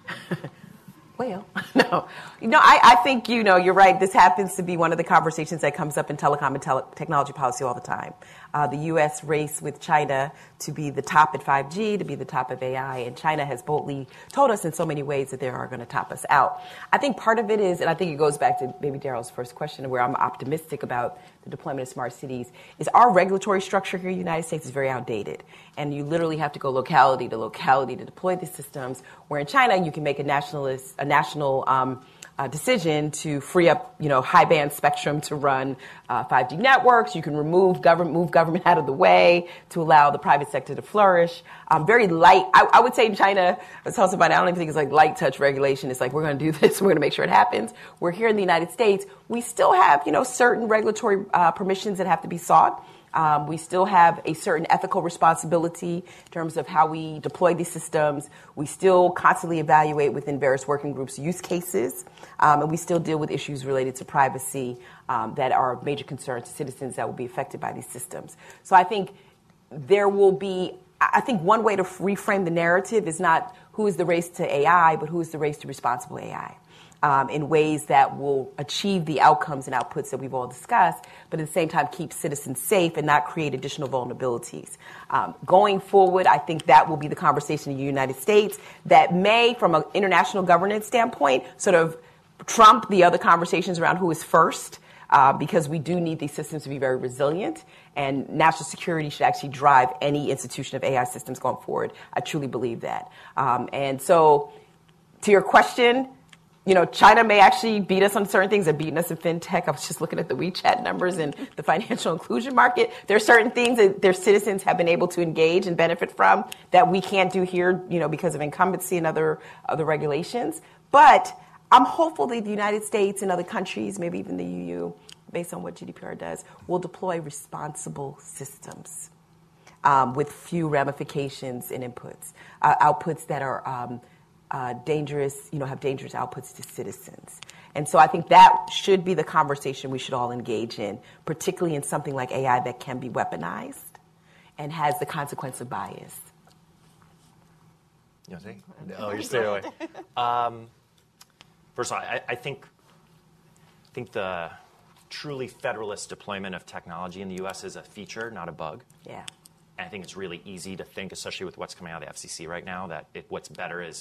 Well, no. You know, I, I think, you know, you're right. This happens to be one of the conversations that comes up in telecom and tele- technology policy all the time. Uh, the U S race with China to be the top at five G, to be the top of A I, and China has boldly told us in so many ways that they are going to top us out. I think part of it is, and I think it goes back to maybe Daryl's first question, where I'm optimistic about the deployment of smart cities, is our regulatory structure here in the United States is very outdated. And you literally have to go locality to locality to deploy these systems, where in China you can make a nationalist, a national um, uh, decision to free up, you know, high band spectrum to run uh, five G networks. You can remove government, move government out of the way to allow the private sector to flourish. Um, very light. I, I would say in China, I was telling somebody, I don't even think it's like light touch regulation. It's like, we're going to do this. We're going to make sure it happens. We're here in the United States. We still have, you know, certain regulatory uh, permissions that have to be sought. Um, we still have a certain ethical responsibility in terms of how we deploy these systems. We still constantly evaluate within various working groups use cases, um, and we still deal with issues related to privacy um, that are major concerns to citizens that will be affected by these systems. So I think there will be, I think one way to reframe the narrative is not who is the race to A I, but who is the race to responsible A I. Um, in ways that will achieve the outcomes and outputs that we've all discussed, but at the same time keep citizens safe and not create additional vulnerabilities. Um, going forward, I think that will be the conversation in the United States that may, from an international governance standpoint, sort of trump the other conversations around who is first, uh, because we do need these systems to be very resilient, and national security should actually drive any institution of A I systems going forward. I truly believe that. Um, and so, to your question, you know, China may actually beat us on certain things. They're beating us in fintech. I was just looking at the WeChat numbers and the financial inclusion market. There are certain things that their citizens have been able to engage and benefit from that we can't do here, you know, because of incumbency and other other regulations. But I'm hopeful that the United States and other countries, maybe even the E U, based on what G D P R does, will deploy responsible systems um, with few ramifications and inputs, uh, outputs that are um, Uh, dangerous, you know, have dangerous outputs to citizens. And so I think that should be the conversation we should all engage in, particularly in something like A I that can be weaponized and has the consequence of bias. You want to say? Oh, you're staying away. Um, first of all, I, I think, I think the truly federalist deployment of technology in the U S is a feature, not a bug. Yeah. And I think it's really easy to think, especially with what's coming out of the F C C right now, that it, what's better is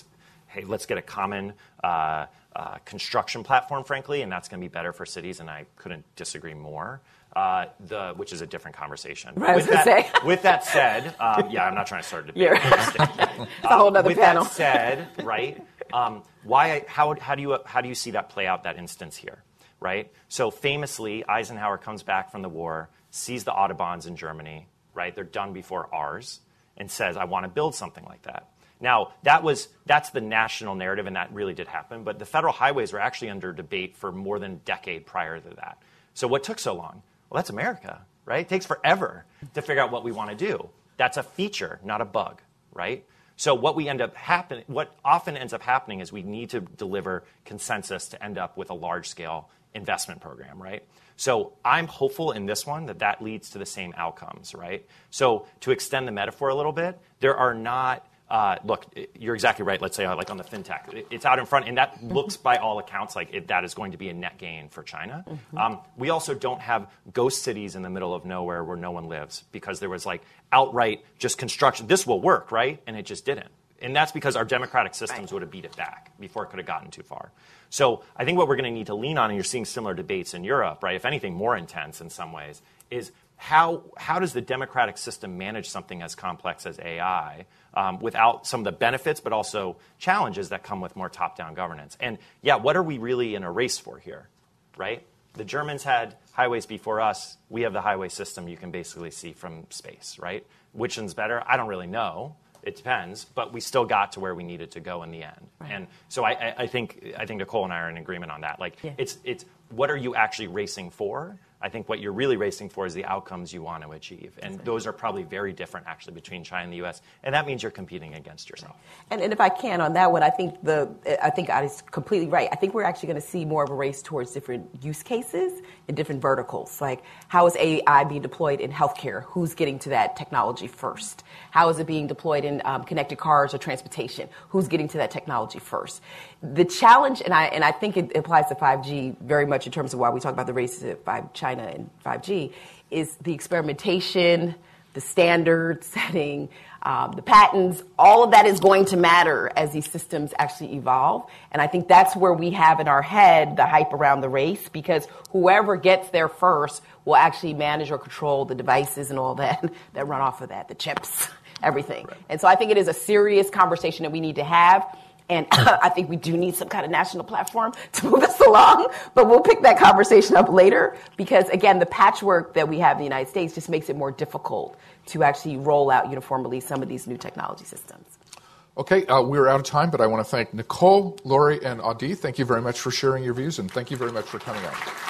hey, let's get a common uh, uh, construction platform, frankly, and that's going to be better for cities, and I couldn't disagree more. Uh, the, which is a different conversation. Right, I was with, that, say. with that said, um, yeah, I'm not trying to start a debate. Yeah. It's a whole other with panel. With that said, right, um, why, how, how, do you, how do you see that play out, that instance here, right? So famously, Eisenhower comes back from the war, sees the Autobahns in Germany, right? They're done before ours, and says, I want to build something like that. Now, that was, that's the national narrative, and that really did happen, but the federal highways were actually under debate for more than a decade prior to that. So what took so long? Well, that's America, right? It takes forever to figure out what we want to do. That's a feature, not a bug, right? So what we end up happen, what often ends up happening is we need to deliver consensus to end up with a large-scale investment program, right? So I'm hopeful in this one that that leads to the same outcomes, right? So to extend the metaphor a little bit, there are not Uh, look, you're exactly right. Let's say uh, like on the fintech, it's out in front, and that mm-hmm. looks by all accounts like it, that is going to be a net gain for China. Mm-hmm. Um, we also don't have ghost cities in the middle of nowhere where no one lives because there was like outright just construction. This will work, right? And it just didn't. And that's because our democratic systems right. would have beat it back before it could have gotten too far. So I think what we're going to need to lean on, and you're seeing similar debates in Europe, right? If anything, more intense in some ways, is how how does the democratic system manage something as complex as A I um, without some of the benefits, but also challenges that come with more top-down governance? And yeah, what are we really in a race for here, right? The Germans had highways before us. We have the highway system you can basically see from space, right? Which one's better? I don't really know. It depends, but we still got to where we needed to go in the end. Right. And so I, I, I think I think Nicole and I are in agreement on that. Like, yeah. it's it's what are you actually racing for? I think what you're really racing for is the outcomes you want to achieve. And those are probably very different, actually, between China and the U S. And that means you're competing against yourself. And, and if I can on that one, I think the I think Adi's completely right. I think we're actually going to see more of a race towards different use cases and different verticals. Like, how is A I being deployed in healthcare? Who's getting to that technology first? How is it being deployed in um, connected cars or transportation? Who's getting to that technology first? The challenge, and I and I think it applies to five G very much in terms of why we talk about the race to five China and five G, is the experimentation, the standard setting, um, the patents. All of that is going to matter as these systems actually evolve. And I think that's where we have in our head the hype around the race, because whoever gets there first will actually manage or control the devices and all that that run off of that, the chips, everything. Right. And so I think it is a serious conversation that we need to have. And I think we do need some kind of national platform to move us along, but we'll pick that conversation up later because, again, the patchwork that we have in the United States just makes it more difficult to actually roll out uniformly some of these new technology systems. Okay, uh, we're out of time, but I want to thank Nicole, Lori, and Adi. Thank you very much for sharing your views, and thank you very much for coming out.